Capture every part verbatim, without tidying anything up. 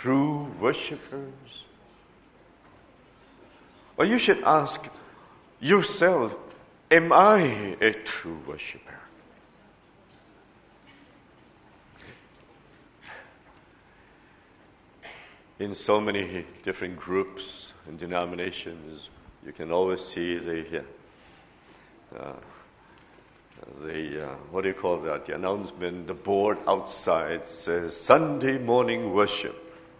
true worshipers? Or you should ask yourself, am I a true worshiper? In so many different groups and denominations, you can always see the, uh, the uh, what do you call that? The announcement, the board outside says Sunday morning worship.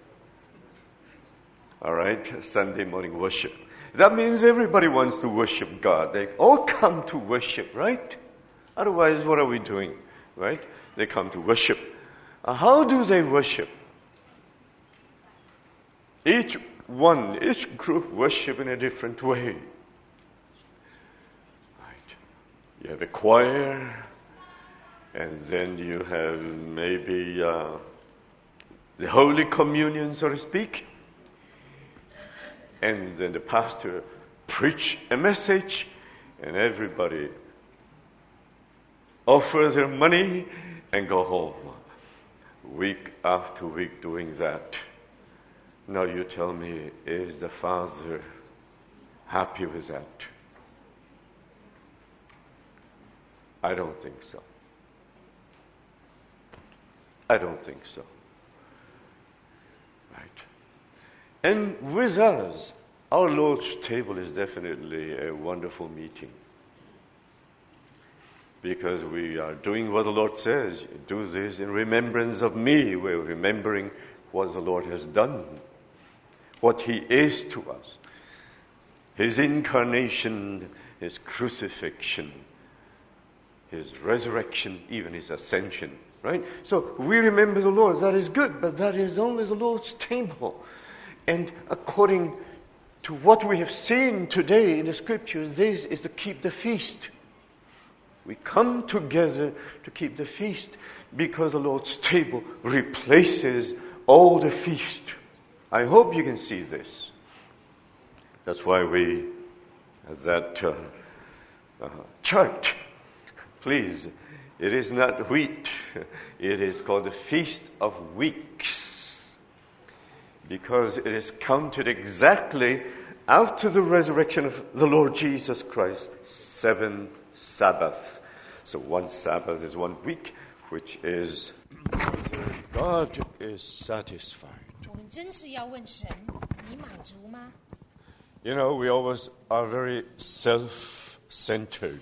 All right, Sunday morning worship. That means everybody wants to worship God. They all come to worship, right? Otherwise, what are we doing, right? They come to worship. Uh, how do they worship? Each one, each group worship in a different way. Right. You have a choir, and then you have maybe uh, the Holy Communion, so to speak. And then the pastor preach a message, and everybody offers their money and go home. Week after week doing that. Now you tell me, is the Father happy with that? I don't think so. I don't think so. Right. And with us, our Lord's table is definitely a wonderful meeting. Because we are doing what the Lord says. Do this in remembrance of me. We're remembering what the Lord has done. What He is to us. His incarnation, His crucifixion, His resurrection, even His ascension. Right? So we remember the Lord. That is good, but that is only the Lord's table. And according to what we have seen today in the Scriptures, this is to keep the feast. We come together to keep the feast because the Lord's table replaces all the feast. I hope you can see this. That's why we, that uh, uh, chart, please, it is not wheat. It is called the Feast of Weeks. Because it is counted exactly after the resurrection of the Lord Jesus Christ, seven Sabbaths. So one Sabbath is one week, which is God is satisfied. You know, we always are very self-centered.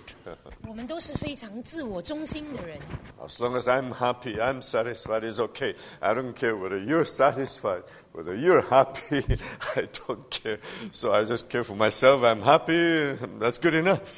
As long as I'm happy, I'm satisfied, it's okay. I don't care whether you're satisfied, whether you're happy, I don't care. So I just care for myself, I'm happy, that's good enough.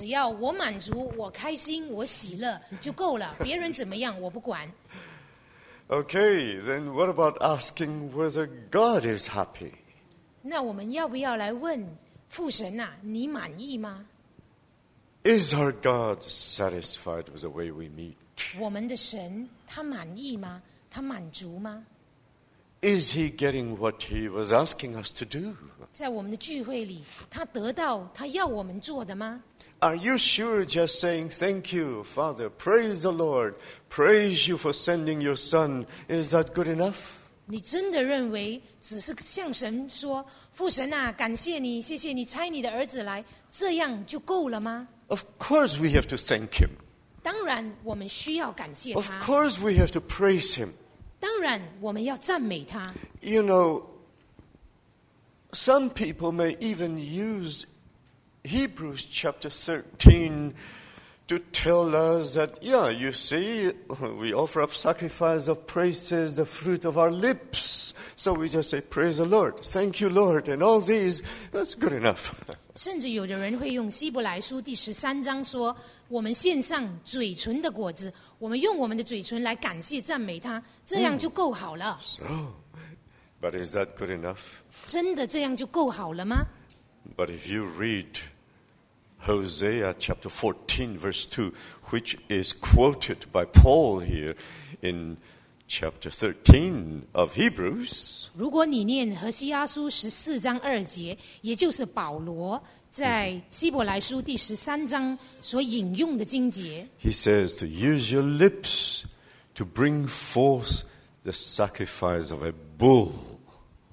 Okay, then what about asking whether God is happy? 那我们要不要来问父神啊，你满意吗？ Is our God satisfied with the way we meet? 我们的神他满意吗？他满足吗？ Is He getting what He was asking us to do? 在我们的聚会里，他得到他要我们做的吗？ Are you sure just saying, thank you, Father, praise the Lord, praise you for sending your Son, is that good enough? 你真的认为只是向神说，父神啊，感谢你，谢谢你差你的儿子来，这样就够了吗？ Of course we have to thank Him. 当然，我们需要感谢 Of 他。 course we have to praise Him. 当然，我们要赞美他。 You know, some people may even use Hebrews chapter thirteen to tell us that, yeah, you see, we offer up sacrifice of praises, the fruit of our lips. So we just say, praise the Lord, thank you, Lord, and all these, that's good enough. 甚至有的人会用希伯来书第十三章说，我们献上嘴唇的果子，我们用我们的嘴唇来感谢赞美他，这样就够好了。 So, but is that good enough? 真的这样就够好了吗？ But if you read Hosea chapter fourteen verse two, which is quoted by Paul here in chapter thirteen of Hebrews. 如果你念何西阿书十四章二节，也就是保罗在希伯来书第十三章所引用的经节， He says to use your lips to bring forth the sacrifice of a bull.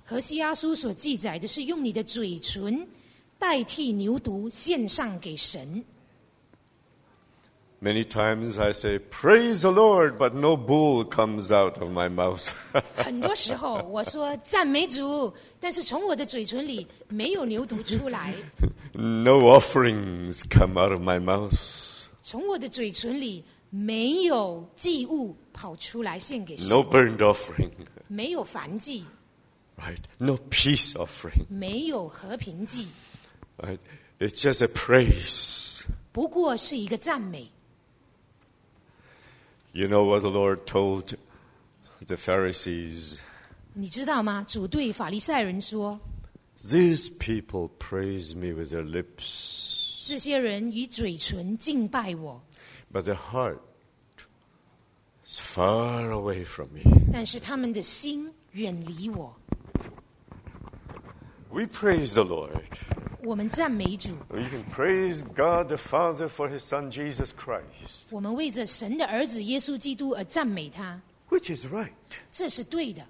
何西阿书所记载的是用你的嘴唇代替牛犊献上给神。 Many times I say, praise the Lord, but no bull comes out of my mouth. 很多时候我说赞美主，但是从我的嘴唇里没有牛犊出来。 No offerings come out of my mouth. 从我的嘴唇里没有祭物跑出来献给神。 No burnt offering. 没有燔祭。 Right? No peace offering. 没有和平祭。 Right? It's just a praise. 不过是一个赞美。 You know what the Lord told the Pharisees? 你知道吗？主对法利赛人说 These people praise me with their lips. 这些人以嘴唇敬拜我， But their heart is far away from me. 但是他们的心远离我。 We praise the Lord. 我们赞美主， You can praise God the Father for His Son Jesus Christ, 我们为着神的儿子耶稣基督而赞美他， which is right. 这是对的。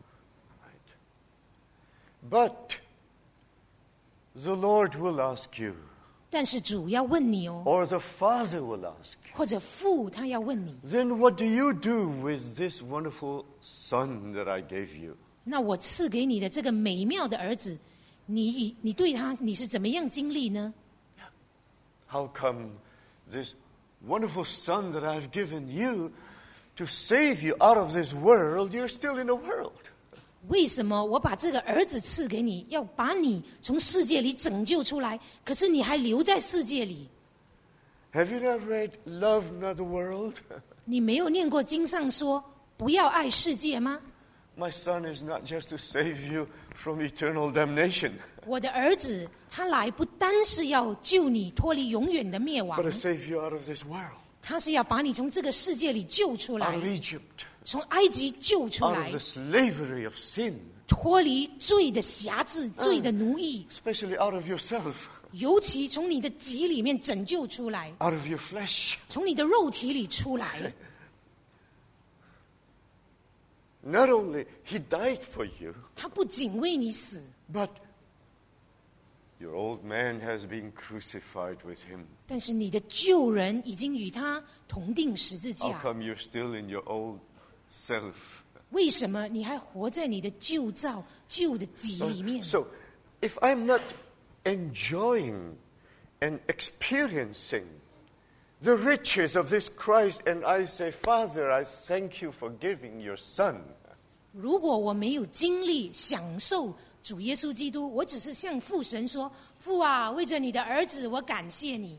But the Lord will ask you, 但是主要问你哦， or the Father will ask you, 或者父他要问你， then what do you do with this wonderful Son that I gave you? 那我赐给你的这个美妙的儿子，你以你对他你是怎么样经历呢？ How come this wonderful Son that I've given you to save you out of this world, you're still in the world? 为什么我把这个儿子赐给你，要把你从世界里拯救出来，可是你还留在世界里？ Have you not read Love Not the World? 你没有念过经上说不要爱世界吗？ My Son is not just to save you from eternal damnation, 我的儿子他来不单是要救你脱离永远的灭亡 but，to save you out of this world, 他是要把你从这个世界里救出 out 来， of Egypt, 从埃及救出 out 来 of the，slavery of sin, 脱离罪的辖制、罪的奴役， especially out of yourself, 尤其从你的己里面拯救出来， out of your flesh. 从你的肉体里出来。 Not only He died for you, 他不仅为你死， but your old man has been crucified with Him. 但是你的旧人已经与他同定十字 How 架。 come you're still in your old self? 为什么你还活在你的旧造、旧的己里面？ So, if I'm not enjoying and experiencing the riches of this Christ, and I say, Father, I thank you for giving your Son, 如果我没有经历、享受主耶稣基督，我只是向父神说：“父啊，为着你的儿子，我感谢你。”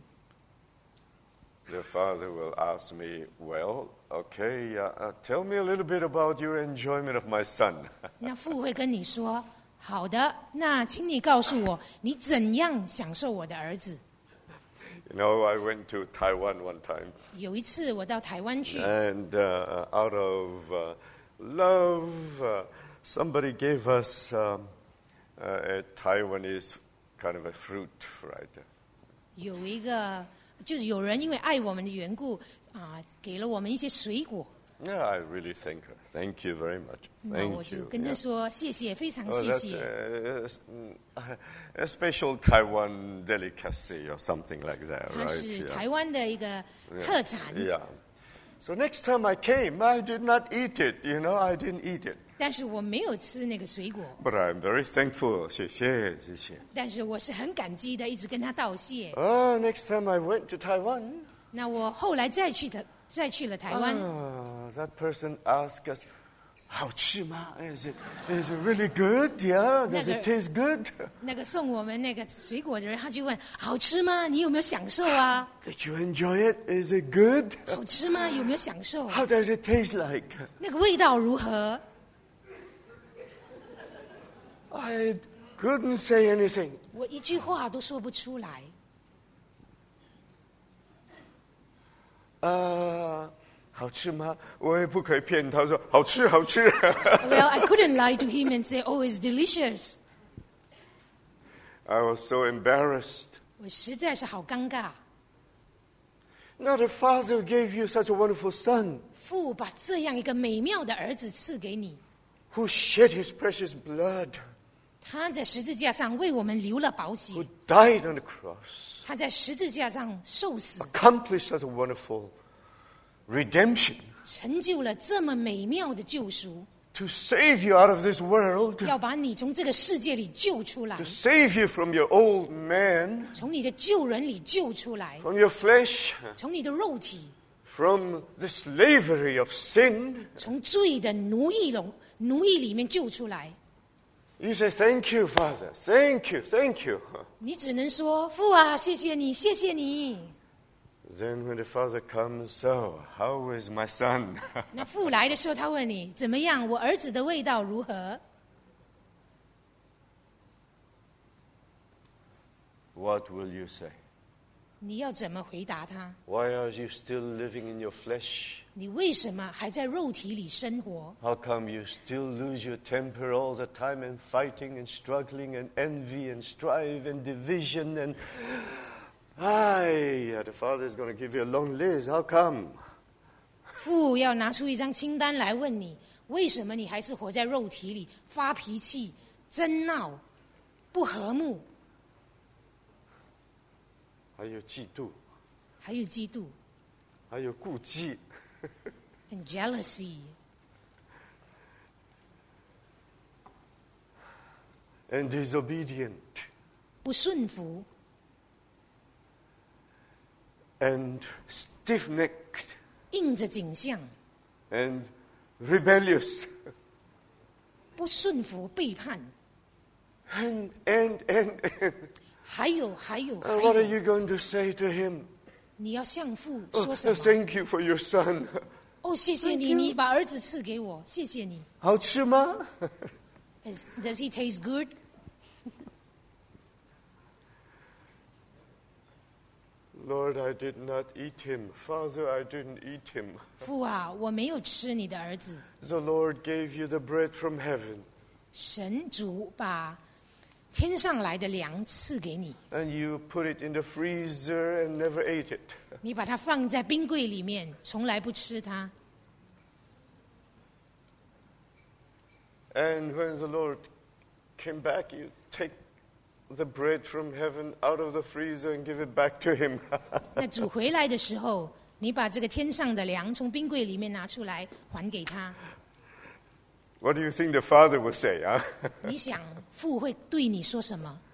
the Father will ask me, well, okay, uh, uh, tell me a little bit about your enjoyment of my Son. 那父会跟你说：“好的，那请你告诉我，你怎样享受我的儿子？” You know, I went to Taiwan one time, 有一次我到台湾去， and uh, out of uh, love, uh, somebody gave us um, uh, a Taiwanese kind of a fruit, right? 有一个就是有人因为爱我们的缘故啊，给了我们一些水果。 Yeah, I really thank her. Thank you very much. 那我 Thank 就 you. 跟他 Yeah. 说谢谢，非常 Oh, 谢 that's 谢。 a, a, a special Taiwan delicacy or something like that, 它 right? 是 Yeah. 台湾的一个特产。 Yeah. So next time I came, I did not eat it. You know, I didn't eat it. 但是我没有吃那个水果， But I'm very thankful. 谢谢，谢谢。 但是我是很感激的，一直跟他道谢。 Oh, next time I went to Taiwan, 那我后来再去的，再去了台湾， ah, that person asked us, 好吃吗? Is it, is it really good? Yeah, does it taste good? 那个送我们那个水果的人，他就问：好吃吗？你有没有享受啊？ Did you enjoy it? Is it good? 好吃吗？有没有享受？ How does it taste like? 那个味道如何？ I couldn't say anything. 我一句话都说不出来。 Uh, 好吃吗？我也不可以骗他说好吃好吃。 Well, I couldn't lie to him and say, "Oh, it's delicious." I was so embarrassed. 我实在是好尴尬。 Now the Father gave you such a wonderful Son. 父把这样一个美妙的儿子赐给你， who shed his precious blood, 他在十字架上为我们流了宝血 who，died on the cross, 他在十字架上受死， accomplished such a wonderful redemption 成就了这么美妙的救赎， to save you out of this world, 要把你从这个世界里救出来 to，save you from your old man, 从你的旧人里救出来， from your flesh, 从你的肉体， from the slavery of sin. 从罪的奴役笼奴役里面救出来。 You say, thank you, Father. Thank you, thank you. 你只能说父啊，谢谢你，谢谢你。 Then when the Father comes, so, how is my son? 那父来的时候，他问你怎么样？我儿子的味道如何？ What will you say? 你要怎么回答他？ Why are you still living in your flesh? 你为什么还在肉体里生活？ How come you still lose your temper all the time and fighting and struggling and envy and strife and division and... Aye, the Father is going to give you a long list. How come? 父要拿出一张清单来问你，为什么你还是活在肉体里，发脾气、争闹、不和睦， 还有嫉妒， 还有嫉妒还有顾忌。 and jealousy， and disobedient 不顺服 and stiff-necked 硬着颈项， and rebellious 不顺服背叛， and and and, and. 还有还有还 Uh, what are 有， you going to say to him? 你要向父 Oh, 说什么？ thank you for your son. 哦，谢谢 Thank 你， you. 你把儿子赐给我，谢谢你。 好吃吗？ Is, does he taste good？ Lord, I did not eat him. Father, I didn't eat him. 父啊，我没有吃你的儿子。 The Lord gave you the bread from heaven, 神主把天上来的粮赐给你， and you put it in the freezer and never ate it. 你把它放在冰柜里面，从来不吃它。 And when the Lord came back, you take the bread from heaven out of the freezer and give it back to him. 那主回来的时候，你把这个天上的粮从冰柜里面拿出来还给他。 What do you think the Father will say? Huh? 你想父会对你说什么？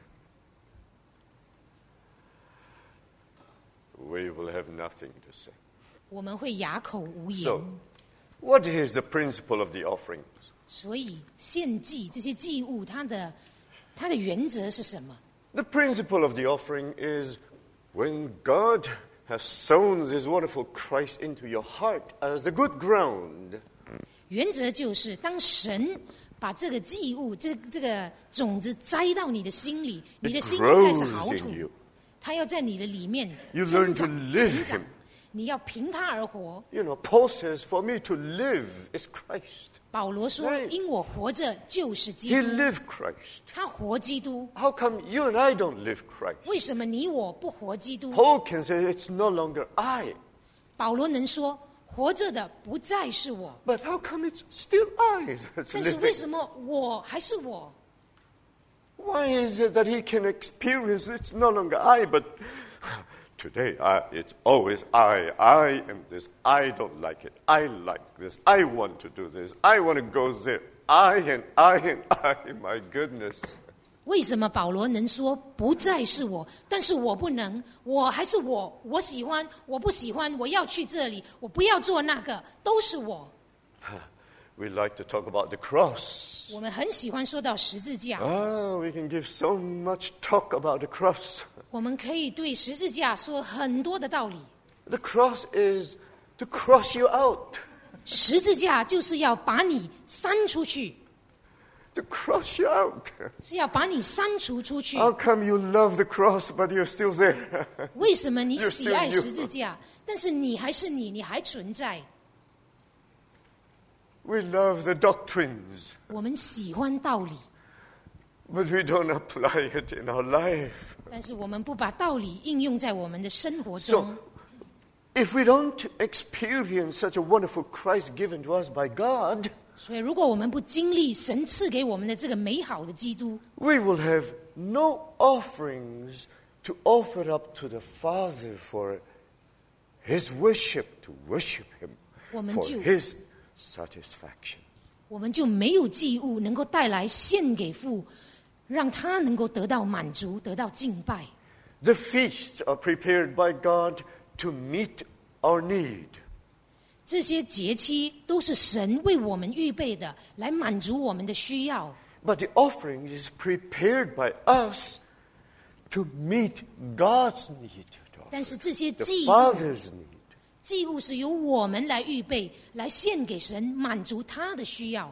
We will have nothing to say. 我们会哑口无言。 So, what is the principle of the offering? 所以献祭这些祭物，它的它的原则是什么？ The principle of the offering is when God has sown this wonderful Christ into your heart as the good ground, 原则就是当神把这个祭物、这这个种子栽到你的心里，你的 it 心开始 grows 好 in 土 you.， 它要在你的里面 You 增 learn to 长 live 成长 him.， 你要凭它而活。 You know, Paul says, for me to live is Christ. 保罗说 Right.：“ 因我活着就是基 He 督。 lived Christ. ” 他活基督， How come you and I don't live Christ? 为什么你我不活基督？ Paul can say it's no longer I. 保罗能说活着的不再是我， But how come it's still I that's 但是为 living? 什么我还是我？ Why is it that he can experience it's no longer I, but today I, it's always I. I am this. I don't like it. I like this. I want to do this. I want to go there. I and I and I. My goodness. 为什么保罗能说不再是我，但是我不能，我还是我，我喜欢，我不喜欢，我要去这里，我不要做那个，都是我。 We like to talk about the cross. 我们很喜欢说到十字架， Ah, we can give so much talk about the cross. 我们可以对十字架说很多的道理。 The cross is to cross you out, 十字架就是要把你删出去， to cross you out. 是要把你删除出去。 How come you love the cross, but you're still there? 为什么你 You're 喜 still 爱 you. 十字架，但是你还是你，你还存在？ We love the doctrines, 我们喜欢道理， but we don't apply it in our life. 但是我们不把道理应用在我们的生活 So, 中。 if we don't experience such a wonderful Christ given to us by God, 所以，如果我们不经历神赐给我们的这个美好的基督， we will have no offerings to offer up to the Father for His worship, to worship Him 我们 for 就 His satisfaction. 我们就没有祭物能够带来献给父，让他能够得到满足，得到敬拜。 The feasts are prepared by God to meet our need. 这些节期都是神为我们预备的，来满足我们的需要。 But the offering is prepared by us to meet God's need, 但是这些 the 祭物， Father's need. 祭物是由我们来预备，来献给神，满足他的需要。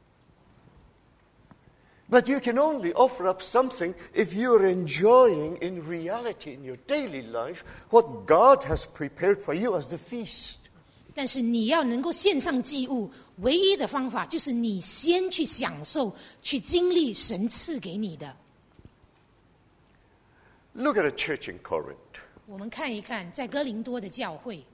But you can only offer up something if you're enjoying in reality in your daily life what God has prepared for you as the feast. 但是你要能够献上祭物，唯一的方法就是你先去享受，去经历神赐给你的。 Look at a church in Corinth. 我们看一看，在哥林多的教会，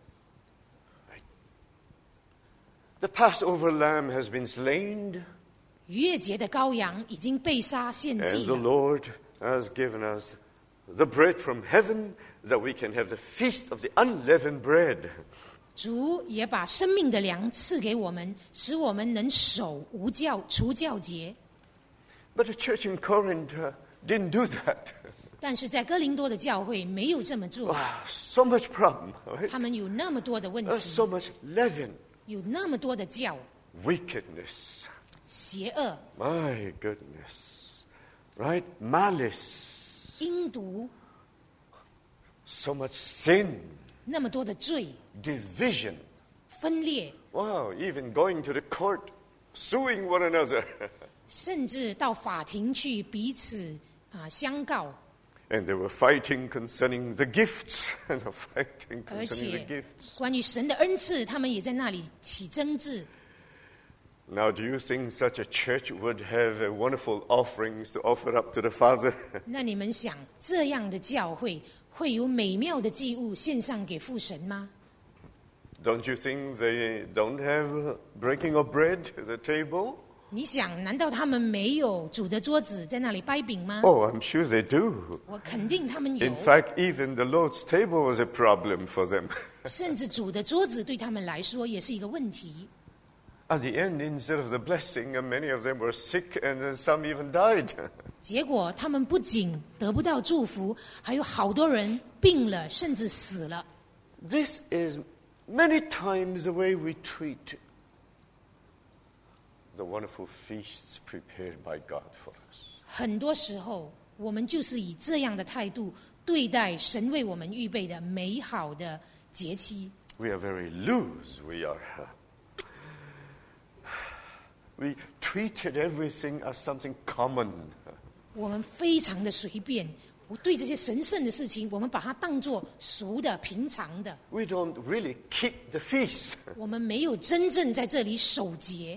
The Passover lamb has been slain, 逾越节的羔羊已经被杀献 and 祭 the 了。 Lord has given us the bread from heaven that we can have the feast of the unleavened bread. 主也把生命的粮赐给我们，使我们能守无教除教节。 But the church in Corinth uh, didn't do that. 但是在哥林多的教会没有这么做， Ah, so much problem, right? 他们有那么多的问 Uh, 题， so much leaven, 有那么多的教 wickedness. 邪恶、 My goodness. Right? Malice. 阴毒， So much sin. 那么多的罪、 Division. 分裂， Wow, even going to the court, suing one another. 甚至到法庭去彼此啊、相告， And they were fighting concerning the gifts. And they're fighting 而 concerning the 且 gifts. 关于神的恩赐，他们也在那里起争执。 Now, do you think such a church would have uh, wonderful offerings to offer up to the Father? 那你们想，这样的教会会有美妙的祭物献上给父神吗？ Don't you think they don't have uh, breaking of bread at the table? 你想，难道他们没有煮的桌子在那里掰饼吗？ Oh, I'm sure they do. 我肯定他们有 In，fact, even the Lord's table was a problem for them. 甚至煮的桌子对他们来说也是一个问题。 At the end, instead of the blessing, uh, many of them were sick and then some even died. 结果他们不仅得不到祝福，还有好多人病了，甚至死了。 This is many times the way we treat the wonderful feasts prepared by God for us. 很多时候，我们就是以这样的态度对待神为我们预备的美好的节期。 We are very loose. We are. Uh, we treated everything as something common. 我们非常的随便，我对这些神圣的事情，我们把它当作俗的、平常的。 We don't really keep the feast. 我们没有真正在这里守节。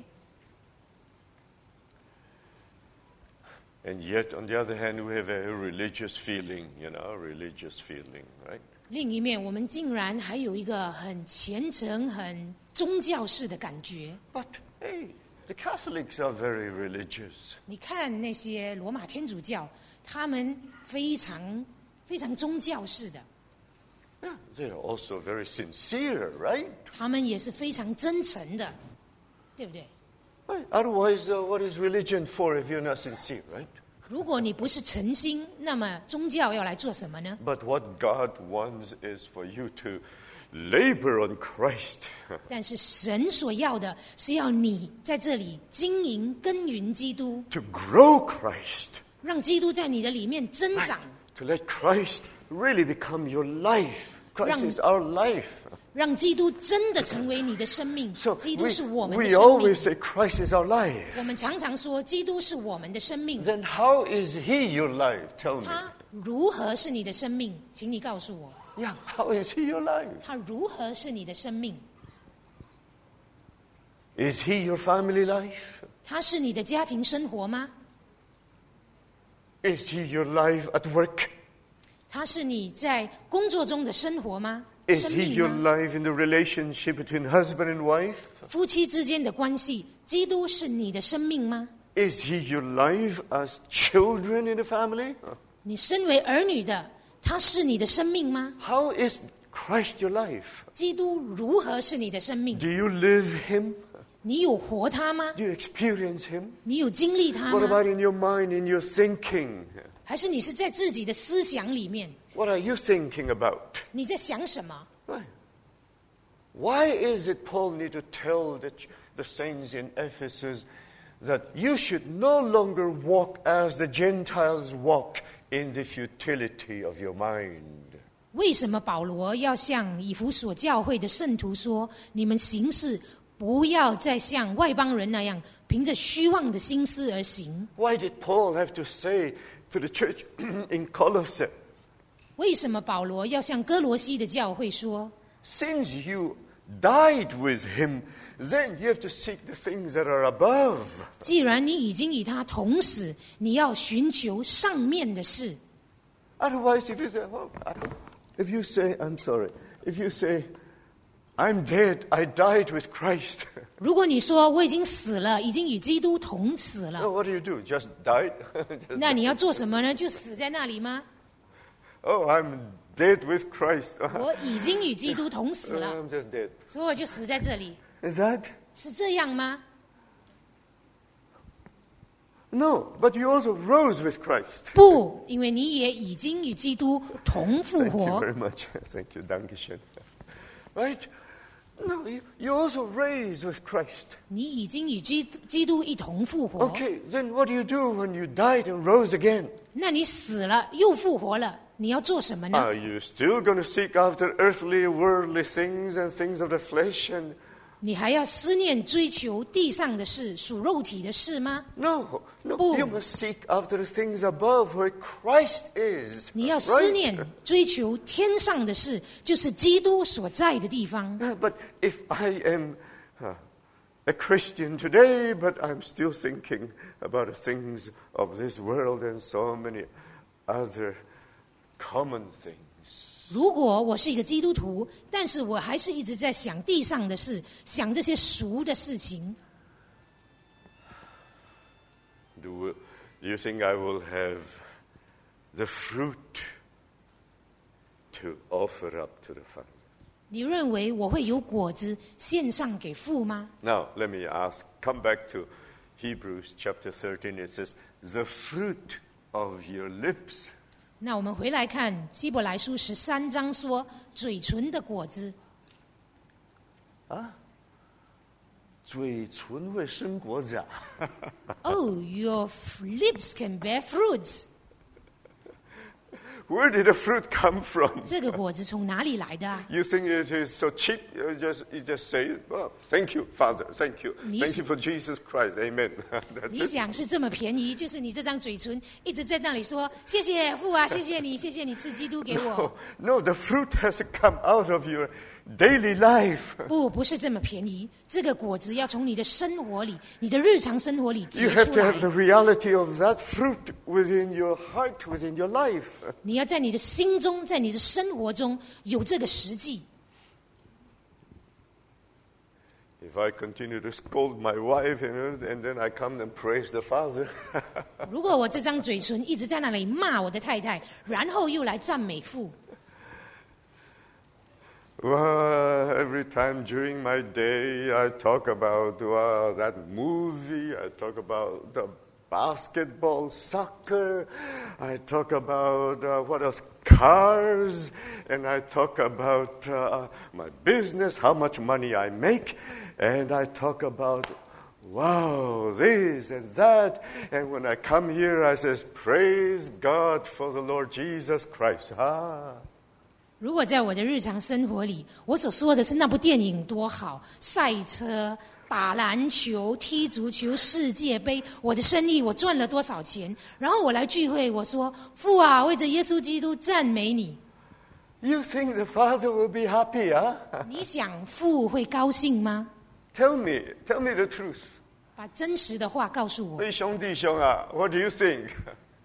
And yet, on the other hand, we have a religious feeling, you know, a religious feeling, right? 另一面，我们竟然还有一个很虔诚、很宗教式的感觉。 But hey, the Catholics are very religious. 你看那些罗马天主教，他们非常非常宗教式的， Yeah, they're also very sincere, right? 他们也是非常真诚的，对不对？ Right. Otherwise, uh, what is religion for if you're not sincere, right? 如果你不是诚心，那么宗教要来做什么呢？ But what God wants is for you to labor on Christ. 但是神所要的是要你在这里经营耕耘基督， To grow Christ. 让基督在你的里面增长， To let Christ really become your life. Christ 让- is our life. 让基督真的成为你的生命。 So 基督 we, 是我们的 we 生 always 命。 say Christ is our life. 我们常常说，基督是我们的生命。 Then how is he your life? Tell me. 他如何是你的生命？请你告诉我， Yeah, how is he your life? 他如何是你的生命？ Is he your family life? 他是你的家庭生活吗？ Is he your life at work? 他是你在工作中的生活吗？ Is 生 he 命 your 吗？ life in the relationship between husband and wife? 夫妻之间的关系，基督是你的生命吗？ Is he your life as children in the family? 你身为儿女的，他是你的生命吗？ How is Christ your life? 基督如何是你的生命？ Do you live him? 你有活他吗？ Do you experience him? 你有经历他 What 吗？ about in your mind, in your thinking? 还是你是在自己的思想里面？ What are you thinking about? 你在想什么？ Why? Why is it Paul need to tell the, the saints in Ephesus that you should no longer walk as the Gentiles walk in the futility of your mind? 为什么保罗要向以弗所教会的圣徒说：你们行事不要再像外邦人那样，凭着虚妄的心思而行？ Why did Paul have to say to the church in Colossae, 为什么保罗要向哥罗西的教会说： since you died with him, then you have to seek the things that are above? 既然你已经与他同死，你要寻求上面的事。 Otherwise, if you say, oh, if you say, I'm sorry, if you say, I'm dead, I died with Christ. 如果你说我已经死了，已经与基督同死了， No, what do you do? Just died? Just 那你要做什么呢？就死在那里吗？ Oh, I'm dead with Christ. 我已经与基督同死 Uh, 了， I'm just dead. 所以我就死在这里， Is that? 是这样吗？ No, but you also rose with Christ. 不，因为你也已经与基督同复 Thank you 活。 very much. Thank you. Dankeschön. Right? No, you, you also raised with Christ. 你已经与基基督一同复活。 Okay, then what do you do when you died and rose again? 那你死了又复活了，你要做什么呢？ Are you still going to seek after earthly, worldly things and things of the flesh? And 你还要思念追求地上的事、属肉体的事吗？ no, no, Boom. you must seek after the things above where Christ is. 你要思 Right? 念、追求天上的事，就是基督所在的地方。 Yeah, but if I am uh, a Christian today, but I'm still thinking about the things of this world and so many other common things. 如果我是一个基督徒，但是我还是一直在想地上的事，想这些俗的事情， Do you think I will have the fruit to offer up to the Father? 你认为我会有果子献上给父吗？ Now, let me ask, come back to Hebrews chapter thirteen. It says, the fruit of your lips. 那我们回来看希伯来书十三章说，嘴唇的果子。 嘴唇会生果子啊 Oh, your f- lips can bear fruits. Where did the fruit come from? 这个果子从哪里来的啊？ You think it is so cheap? You just, you just say, well, thank you, Father, thank you. 你 Thank you for Jesus Christ, amen. 你 That's it. 想是这么便宜，就是你这张嘴唇一直在那里说谢谢父啊，谢谢你，谢谢你赐基督给我。 Oh, no, the fruit has to come out of your daily life. 不，不是这么便宜。这个果子要从你的生活里、你的日常生活里 You 结 have 出 to 来 have。the reality of that fruit within your heart, within your life. 你要在你的心中，在你的生活中有这个实际。 If I continue to scold my wife, you know, and then I come and praise the Father, 如果我这张嘴唇一直在那里骂我的太太，然后又来赞美父， well, every time during my day I talk about well, that movie, I talk about the basketball, soccer, I talk about uh, what else, cars, and I talk about uh, my business, how much money I make, and I talk about wow, this and that. And when I come here, I says, praise God for the Lord Jesus Christ. Ah. 如果在我的日常生活里，我所说的是那部电影多好，赛车、打篮球、踢足球、世界杯，我的生意我赚了多少钱，然后我来聚会，我说父啊，为着耶稣基督赞美你。 You think the Father will be happy, huh? 你想父会高兴吗？ Tell me, tell me the truth. 把真实的话告诉我。 弟兄弟兄啊, what do you think?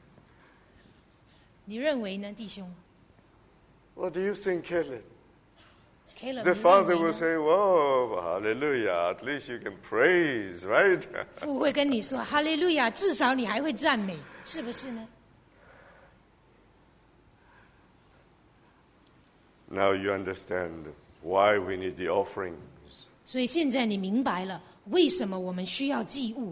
你认为呢，弟兄？ What do you think, Helen? Caleb, The 你认 Father 为 will 呢？ say, whoa, hallelujah, at least you can praise, right? 父会跟你说哈利路亚，至少你还会赞美，是不是呢？ Now you understand why we need the offerings. 所以现在你明白了，为什么我们需要祭物？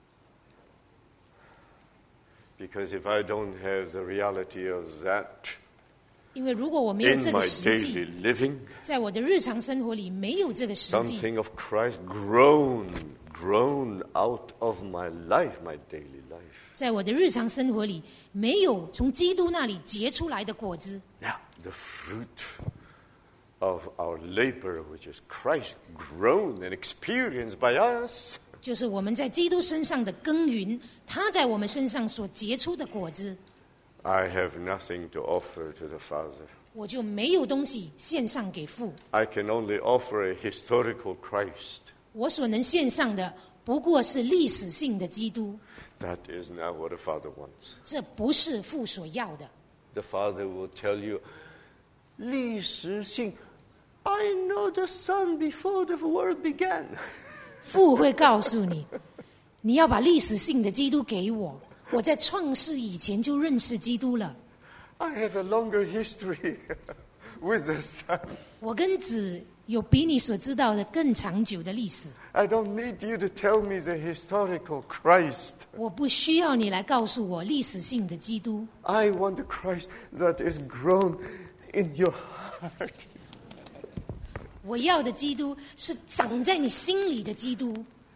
Because if I don't have the reality of that 因为如果我没有 in 这 my 个实际， daily living, 在我的日常生活里没有这个实际， something of Christ grown, grown out of my life, my daily life. 在我的日常生活里没有从基督那里结出来的果子， Now, the fruit of our labor, which is Christ grown and experienced by us, 就是我们在基督身上的耕耘，他在我们身上所结出的果子， I have nothing to offer to the Father. 我就没有东西献上给父。 I can only offer a historical Christ. 我所能献上的不过是历史性的基督， That is not what the Father wants. 这不是父所要的。 The Father will tell you, 历史性, I know the Son before the world began. 父会告诉你，你要把历史性的基督给我，我在创世以前就认识基督了。 I have a longer history with the Son. 我跟子有比你所知道的更长久的历史， I don't need you to tell me the historical Christ. 我不需要你来告诉我历史性的基督。 I want the Christ that is grown in your heart. 我要的基督是长在你心里的基督。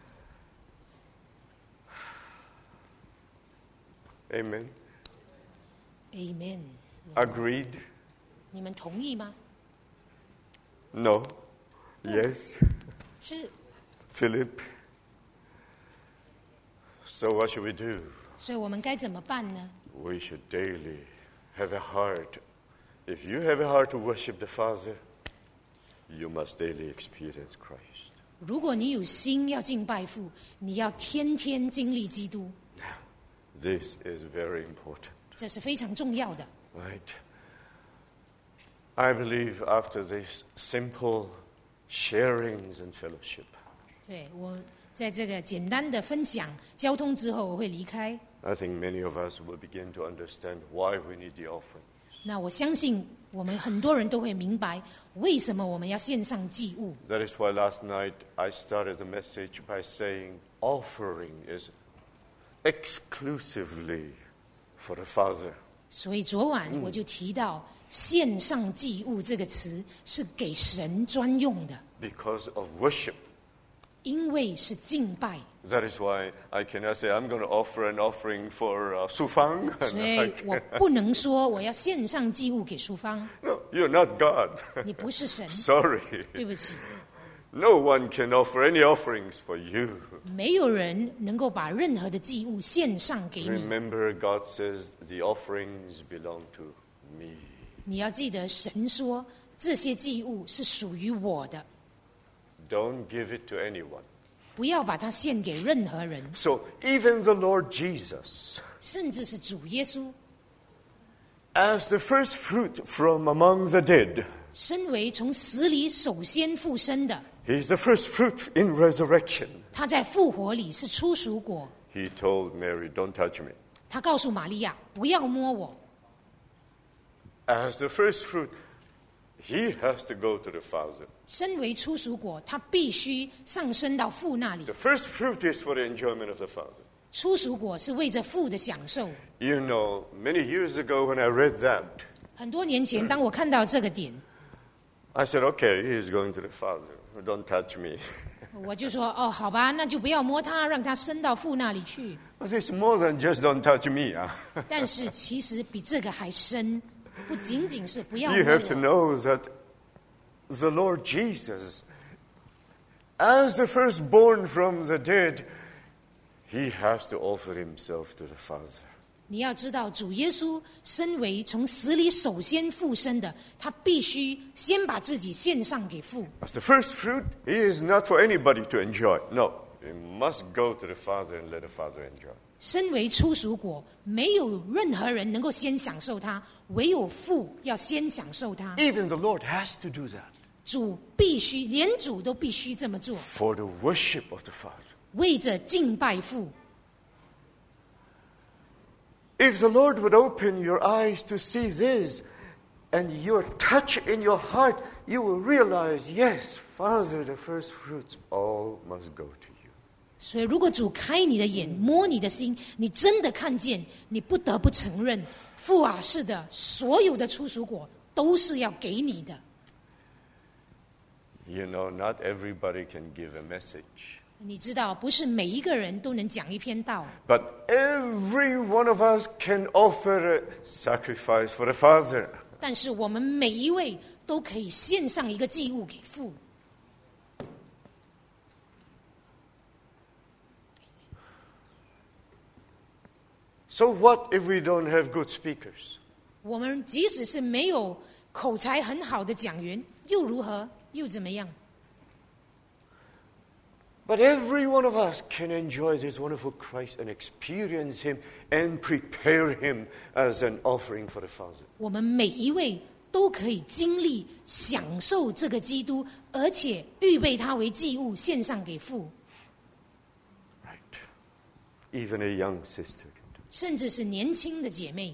Amen. Amen。 Agreed? 你们同意吗？ No? Yes? 是。 Philip? So what should we do? 所以我们该怎么办呢？ We should daily have a heart. If you have a heart to worship the Father, you must daily experience Christ. 如果你有心要敬拜父，你要天天经历基督， This is very important, 这是非常重要的。 right? I believe after these simple sharings and fellowship, 对，我在这个简单的分享交通之后，我会离开。 I think many of us will begin to understand why we need the offering. 那我相信我们很多人都会明白，为什么我们要献上祭物。 That is why last night I started the message by saying offering is exclusively for the Father. 所以昨晚我就提到“献上祭物”这个词是给神专用的， Because of worship. 因为是敬拜。 That is why I cannot say I'm going to offer an offering for uh, Sufang. 所以我不能说我要献上祭物给淑芳， No, you're not God. 你不是神， Sorry. 对不起， No one can offer any offerings for you. 没有人能够把任何的祭物献上给你。 Remember, God says the offerings belong to me. 你要记得，神说这些祭物是属于我的， Don't give it to anyone. 不要把它献给任何人， So even the Lord Jesus, 甚至是主耶稣， as the first fruit from among the dead, 身为从死里首先复生的， He's the first fruit in resurrection. 他在复活里是初熟果。 He told Mary, don't touch me. 他告诉玛利亚不要摸我。 As the first fruit, he has to go to the Father. 身为初熟果，他必须上升到父那里。 The first fruit is for the enjoyment of the Father. 初熟果是为着父的享受。 You know, many years ago when I read that, 很多年前，当我看到这个点， I said, okay, he's going to the Father. Don't touch me. 我就说：“哦，好吧，那就不要摸他，让他升到父那里去。 But it's more than just don't touch me. Huh? ” 但是其实比这个还深，不仅仅是不要 You 摸 have to 我。 know that the Lord Jesus, as the firstborn from the dead, he has to offer himself to the Father. 你要知道，主耶稣身为从死里首先复生的，他必须先把自己献上给父。 As the first fruit, he is not for anybody to enjoy. No, he must go to the Father and let the Father enjoy. 身为初熟果，没有任何人能够先享受它，唯有父要先享受它。 Even the Lord has to do that. 主必须，连主都必须这么做， for the worship of the Father. 为着敬拜父。 If the Lord would open your eyes to see this, and your touch in your heart, you will realize, yes, Father, the first fruits all must go to you. 所以，如果主开你的眼，摸你的心，你真的看见，你不得不承认，父啊，是的，所有的初熟果都是要给你的。 You know, not everybody can give a message. 你知道，不是每一个人都能讲一篇道， But every one of us can offer a sacrifice for the Father. 但是我们每一位都可以献上一个祭物给父。 So what if we don't have good speakers? 我们即使是没有口才很好的讲员，又如何？又怎么样？ But every one of us can enjoy this wonderful Christ and experience Him and prepare Him as an offering for the Father. 我们每一位都可以经历、享受这个基督，而且预备他为祭物献上给父， Right. Even a young sister can do 甚至是年轻的姐妹。 it.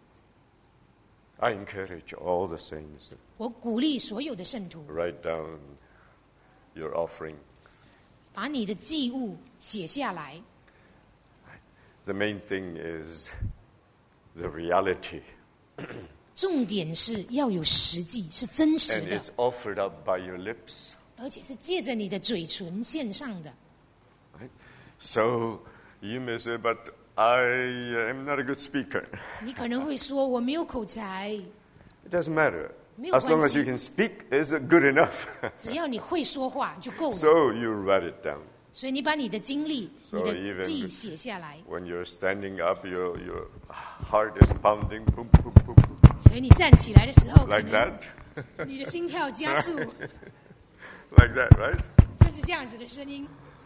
I encourage all the saints, 我鼓励所有的圣徒， write down your offering. 把你的祭物写下来。 The main thing is the reality. 重点是要有实际，是真实 And 的， it's offered up by your lips. 而且是借着你的嘴唇献上的。 Right? So you may say, but I am not a good speaker. 你可能会说我没有口才， It doesn't matter. 没有 As long 关 as 系。 you can speak, is good enough. 只要你会说话就够了。 So you write it down. 所以你把你的经历、 So 你的 even 记写下来。 When you're standing up, your, your heart is pounding. Boom, boom, boom, boom, 所以你站起来的时候，可 like 能 that. 你的心跳加速， Like that, right? 就是这样子的声音。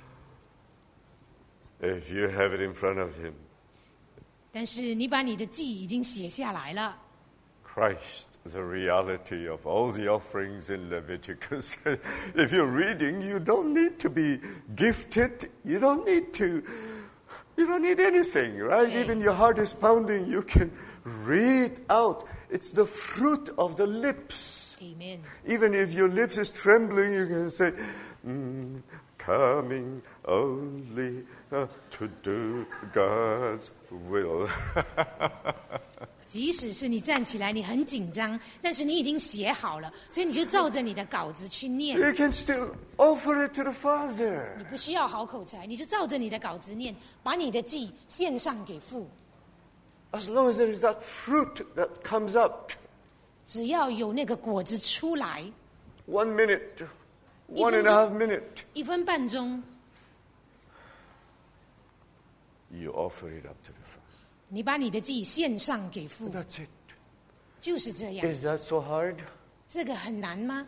If you have it in front of Him, 但是你把你的记已经写下来了， Christ, the reality of all the offerings in Leviticus. If you're reading, you don't need to be gifted. You don't need to, you don't need anything, right? Okay. Even your heart is pounding, you can read out. It's the fruit of the lips. Amen。 Even if your lips is trembling, you can say, mm, coming only uh, to do God's will. 即使是你站起来，你很紧张，但是你已经写好了，所以你就照着你的稿子去念。 You can still offer it to the Father. 你不需要好口才，你就照着你的稿子念，把你的记献上给父。 As long as there is that fruit that comes up. 只要有那个果子出来， One minute, 一 one 分 and a half 钟， minute. 一分半钟， You offer it up to the Father. 你把你的记献上给父， That's it. 就是这样。 Is that so hard? 这个很难吗？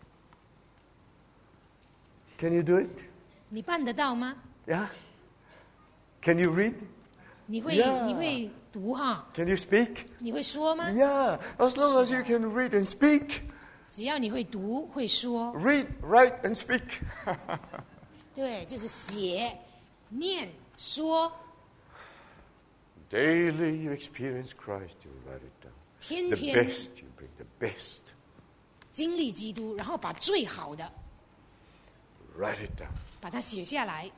Can you do it? 你办得到吗？ Yeah? Can you read? 你会 Yeah. 你会读哈？ Can you speak? 你会说吗？ Yeah. As long as you can read and speak. 只要你会读会说， Read, write, and speak. 对，就是写、念、说， Daily you experience Christ, you write it down. 天 The 天 best, you bring the best. 经历基督，然后把最好的 Write it down. 把它写下来。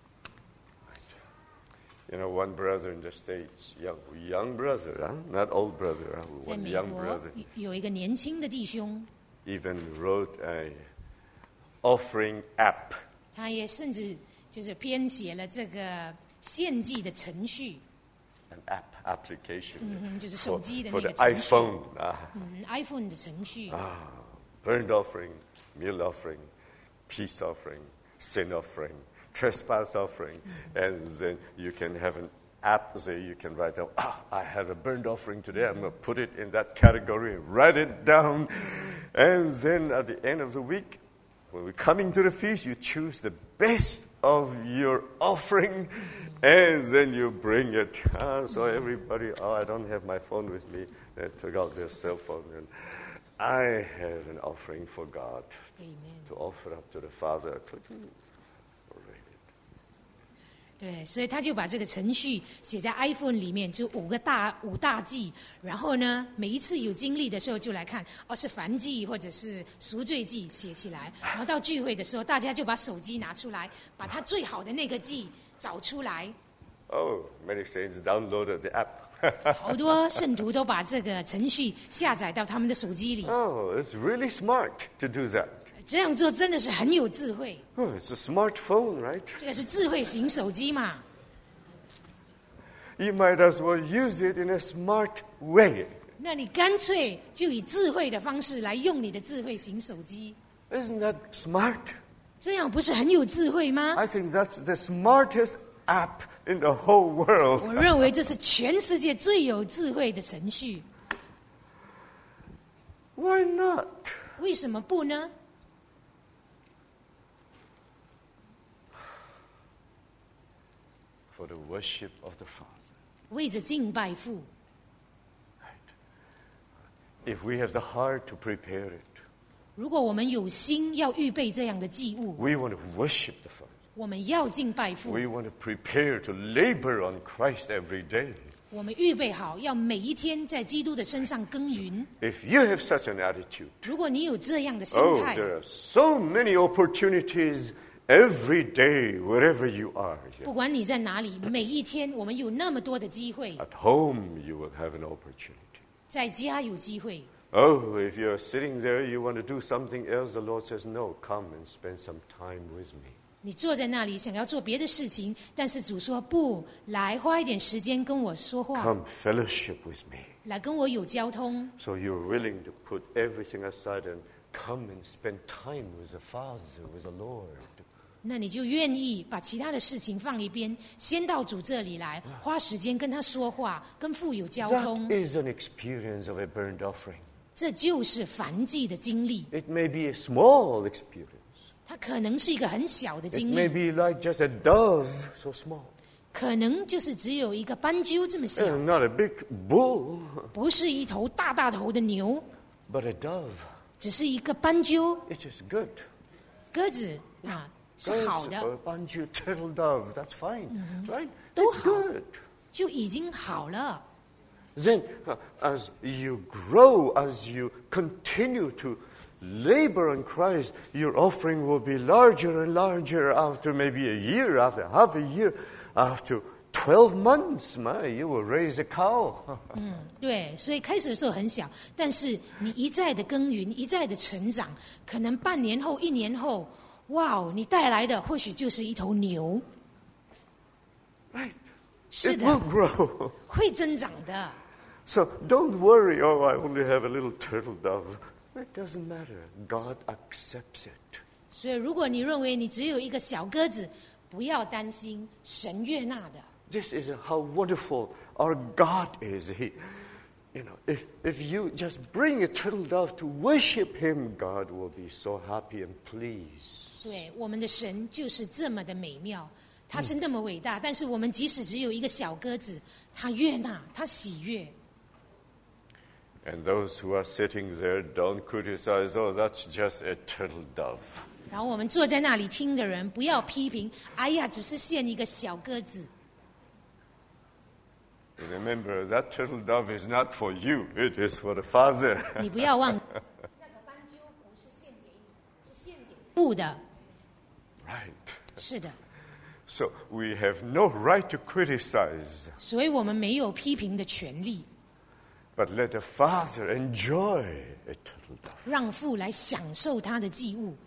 You know, one brother in the States, young, young brother, huh? Not old brother, huh? 在 One 美 young 国 brother 有一个年轻的弟兄， even wrote a offering app. 他也甚至就是编写了这个献祭的程序， An app application 嗯，就是手 for, 机的 for 那 the 个程序， iPhone. Ah, 嗯 ，iPhone 的程序。 burnt offering, meal offering, peace offering, sin offering, trespass offering. And then you can have an app there you can write down, ah, I have a burnt offering today. I'm going to put it in that category and write it down. And then at the end of the week, when we're coming to the feast, you choose the best of your offering and then you bring it. Ah, so everybody, oh, I don't have my phone with me. They took out their cell phone and I have an offering for God Amen. to offer up to the Father. 对，所以他就把这个程序写在 iPhone 里面，就五个大五大祭。然后呢，每一次有经历的时候就来看，哦，是燔祭或者是赎罪祭写起来。然后到聚会的时候，大家就把手机拿出来，把他最好的那个祭找出来。 Oh, many saints downloaded the app. 好多圣徒都把这个程序下载到他们的手机里。 Oh, it's really smart to do that. 这样做真的是很有智慧。 Oh, it's a smartphone, right? 这个是智慧型手机嘛？ You might as well use it in a smart way. 那你干脆就以智慧的方式来用你的智慧型手机， Isn't that smart? 这样不是很有智慧吗？ I think that's the smartest app in the whole world. 我认为这是全世界最有智慧的程序。 Why not? 为什么不呢？ For the worship of the Father. 为着敬拜父。 If we have the heart to prepare it, 如果我们有心要预备这样的祭物， we want to worship the Father. 我们要敬拜父， We want to prepare to labor on Christ every day. 我们预备好要每一天在基督的身上耕耘。 If you have such an attitude, 如果你有这样的心 oh, 态， there are so many opportunities every day, wherever you are. 不管你在哪里，每一天我们有那么多的机会， At home, you will have an opportunity. 在家有机会。 Oh, if you're sitting there, you want to do something else, the Lord says, no, come and spend some time with me. 你坐在那里想要做别的事情，但是主说不，来花一点时间跟我说话， Come fellowship with me. 来跟我有交通。 So you're willing to put everything aside and come and spend time with the Father, with the Lord. 那你就愿意把其他的事情放一边，先到主这里来，花时间跟他说话，跟父有交 That 通。 is an experience of a burnt offering. 这就是燔祭的经历， It may be a small experience. 它可能是一个很小的 It 经 may 历， be like just a dove, so small. 可能就是只有一个斑鸠这么小， And not a big bull, 不是一头大大头的牛， but a dove. 只是一个斑鸠 It is good. 鸽子啊，是好 Birds 的， or a bunch of turtle dove, that's fine, right? 都 It's 好。 good. 就已经好了。 Then, uh, as you grow, as you continue to labor on Christ, your offering will be larger and larger after maybe a year, after half a year, after twelve months. My, you will raise a cow. 对，所以开始的时候很小，但是你一再的耕耘，一再的成长，可能半年后、一年后，哇哦，你带来的或许就是一头牛。 Right? 是 It 的， will grow. 会增长的。 So don't worry, oh, I only have a little turtle dove. It doesn't matter. God accepts it. 所以，如果你认为你只有一个小鸽子，不要担心，神悦纳的。 This is how wonderful our God is. He, you know, if, if you just bring a turtle dove to worship Him, God will be so happy and pleased. 对，我们的神就是这么的美妙，他是那么伟大。但是我们即使只有一个小鸽子，他悦纳，他喜悦。 And those who are sitting there don't criticize, oh, that's just a turtle dove. 然后我们坐在那里听的人，不要批评，哎呀，只是献一个小鸽子。 Remember, that turtle dove is not for you, it is for the Father. 你不要忘，那个斑鸠不是献给你，是献给父的。 Right. 是的， So we have no right to criticize, 所以我们没有批评的权利， but let the Father enjoy a turtle dove. 让父来享受他的祭物。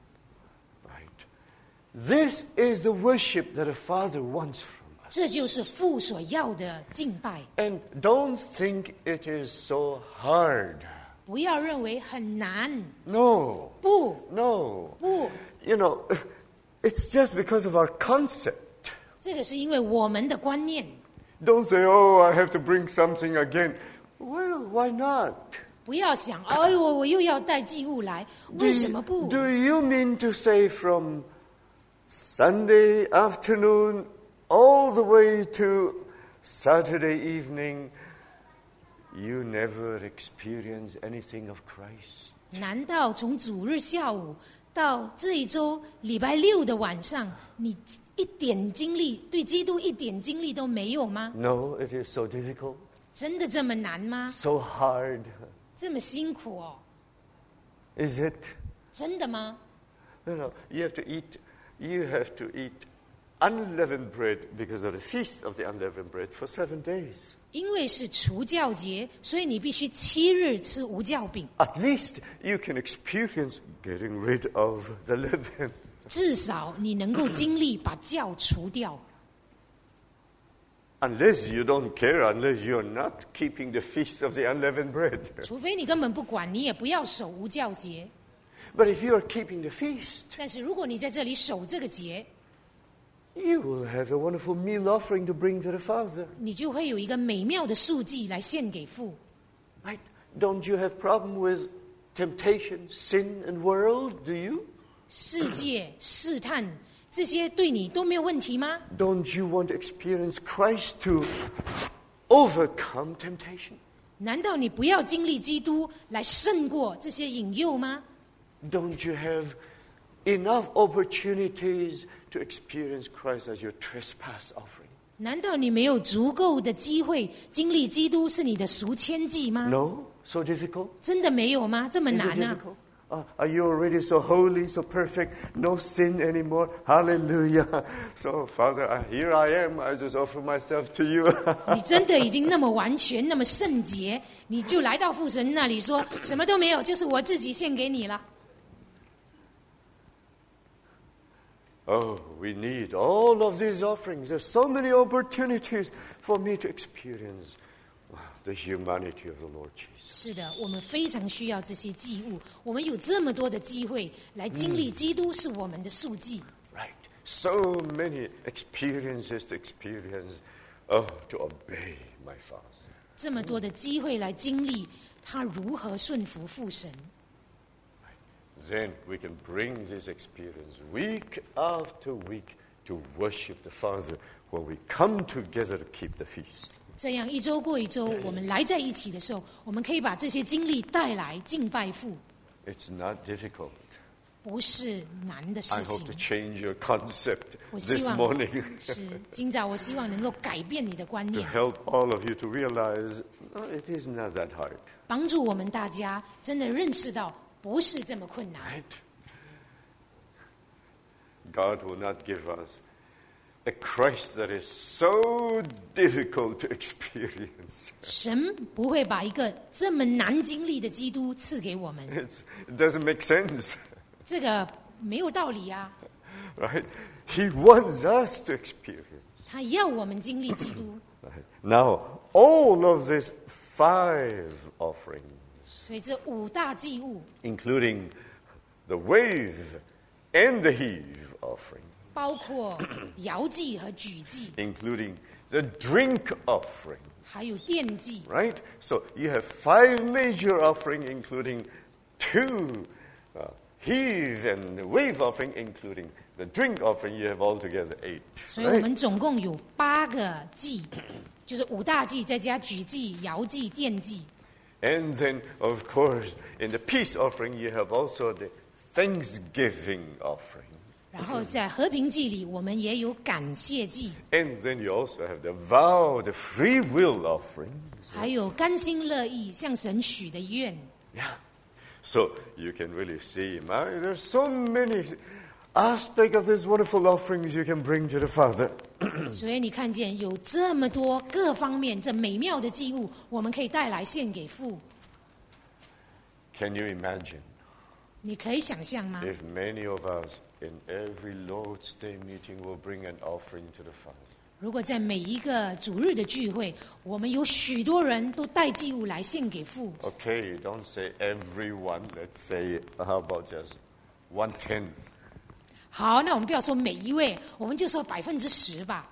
Right. This is the worship that the Father wants from us. 这就是父所要的敬拜。 And don't think it is so hard. 不要认为很难， No, 不 no. 不， You know, it's just because of our concept. 这个是因为我们的观念。 Don't say, oh, I have to bring something again. Well, why not? 不要想，哎呦，我又要带祭物来， Do 为什么不？ do you mean to say from Sunday afternoon all the way to Saturday evening, you never experience anything of Christ? 难道从主日下午到这一周礼拜六的晚上，你一点经历对基督一点经历都没有吗？ No, it is so difficult, 真的这么难吗？ so hard. 这么辛苦哦？ Is it? 真的吗？ No, no. You have to eat. You have to eat unleavened bread because of the feast of the unleavened bread for seven days. 因为是除酵节，所以你必须七日吃无酵饼。 At least you can experience getting rid of the leaven. 至少你能够经历把酵除掉。 Unless you don't care, unless you're not keeping the feast of the unleavened bread. 除非你根本不管，你也不要守无酵节。 But if you are keeping the feast, 但是如果你在这里守这个节， you will have a wonderful meal offering to bring to the Father. 你就会有一个美妙的素祭来献给父。 Right? Don't you have problem with temptation, sin, and world? Do you? 世界试探这些对你都没有问题吗？ Don't you want to experience Christ to overcome temptation? 难道你不要经历基督来胜过这些引诱吗？ Don't you have enough opportunities to experience Christ as your trespass offering? 难道你没有足够的机会经历基督是你的赎愆祭吗？ No? So difficult? 真的没有吗？这么 Is it 难啊！ difficult? Uh, are you already so holy, so perfect, no sin anymore? Hallelujah. So, Father, uh, here I am. I just offer myself to you. 你真的已经那么完全，那么圣洁，你就来到父神那里说什么都没有，就是我自己献给你了。 Oh, we need all of these offerings. There's so many opportunities for me to experience wow, the humanity of the Lord Jesus. 是的，我们非常需要这些祭物。我们有这么多的机会来经历基督是我们的素祭。 Right. So many experiences to experience. Oh, to obey my Father. 这么多的机会来经历他如何顺服父神。 Then we can bring this experience week after week to worship the Father when we come together to keep the feast. 这样一周过一周，我们来在一起的时候，我们可以把这些经历带来敬拜父， It's not difficult. 不是难的事 I hope 情 to。change your concept 我希 this 望 morning 是今早，我希望能够改变你的观 to 念， help all of you to realize no, it is not that hard. 帮助我们大家真的认识到不是这么困难。 Right? God will not give us a Christ that is so difficult to experience. 神不会把一个这么难经历的基督赐给我们， It's, it doesn't make sense. 这个没有道理啊！ Right? He wants us to experience. 他要我们经历基督， Right? Now, all of these five offerings, 所以这五大祭物， including the wave and the heave offering, 包括摇祭和举祭， including the drink offering, 还有奠祭。 right? So you have five major offering, including two uh, heave and wave offering, including the drink offering. You have altogether eight. 所以我 Right? 们总共有八个祭，就是五大祭，再加举祭、摇祭、奠祭。 And then, of course, in the peace offering, you have also the thanksgiving offering. 然后在和平祭里，我们也有感谢祭， And then you also have the vow, the free will offerings. 还有甘心乐意向神许的愿。 Yeah. So you can really see, my, there's so many aspects of these wonderful offerings you can bring to the Father. 所以你看见有这么多各方面这美妙的祭物，我们可以带来献给父。 Can you imagine 你可以想象吗？ if many of us in every Lord's Day meeting will bring an offering to the Father? 如果在每一个主日的聚会，我们有许多人都带祭物来献给父， Okay, don't say everyone. Let's say, how about just one tenth? 好，那我们不要说每一位，我们就说百分之十吧。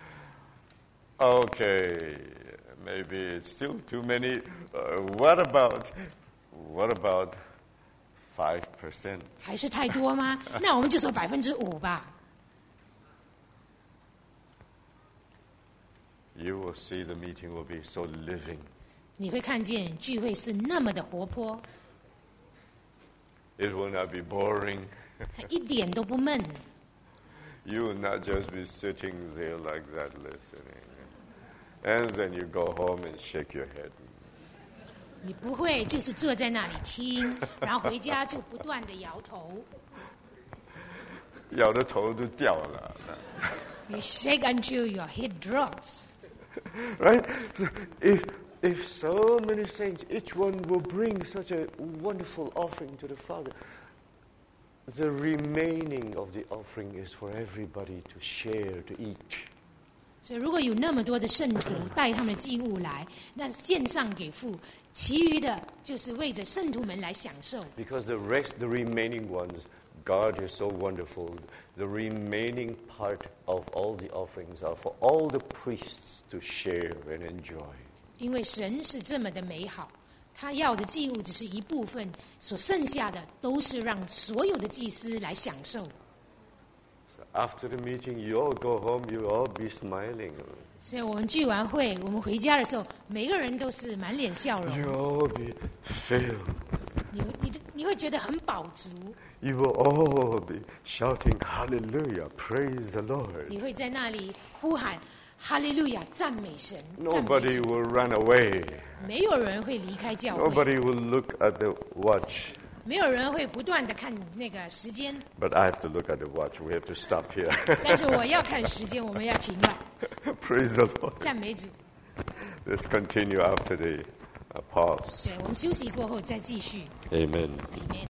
Okay, maybe it's still too many. Uh, what about, what about five percent? 还是太多吗？那我们就说百分之五吧。 You will see the meeting will be so living. 你会看见聚会是那么的活泼， It will not be boring. 它一点都不闷。 You will not just be sitting there like that listening. And then you go home and shake your head. 你不会就是坐在那里听，然后回家就不断的摇头。 摇的头都掉了。 You shake until your head drops. Right? If, if so many saints, each one will bring such a wonderful offering to the Father, the remaining of the offering is for everybody to share, to eat. 所以如果有那么多的圣徒带他们的祭物来，那献上给父，其余的就是为着圣徒们来享受。 Because the rest, the remaining ones, God is so wonderful. The remaining part of all the offerings are for all the priests to share and enjoy. 因为神是这么的美好，他要的祭物只是一部分，所剩下的都是让所有的祭司来享受。 So after the meeting, you all go home, you all be smiling. 所以我们聚完会，我们回家的时候，每个人都是满脸笑容。 You all be filled. 你你的你会觉得很饱足， You will all be shouting, Hallelujah, praise the Lord. 你会在那里呼喊哈利路亚，赞美神，赞美 Nobody 主。 will run away. 没有人会离开教会， Nobody will look at the watch. 没有人会不断的看那个时间。 But I have to look at the watch. We have to stop here. 但是我要看时间，我们要停了， Praise the Lord. 赞美主。 Let's continue after the uh, pause. 对，我们休息过后再继续。 Amen. Amen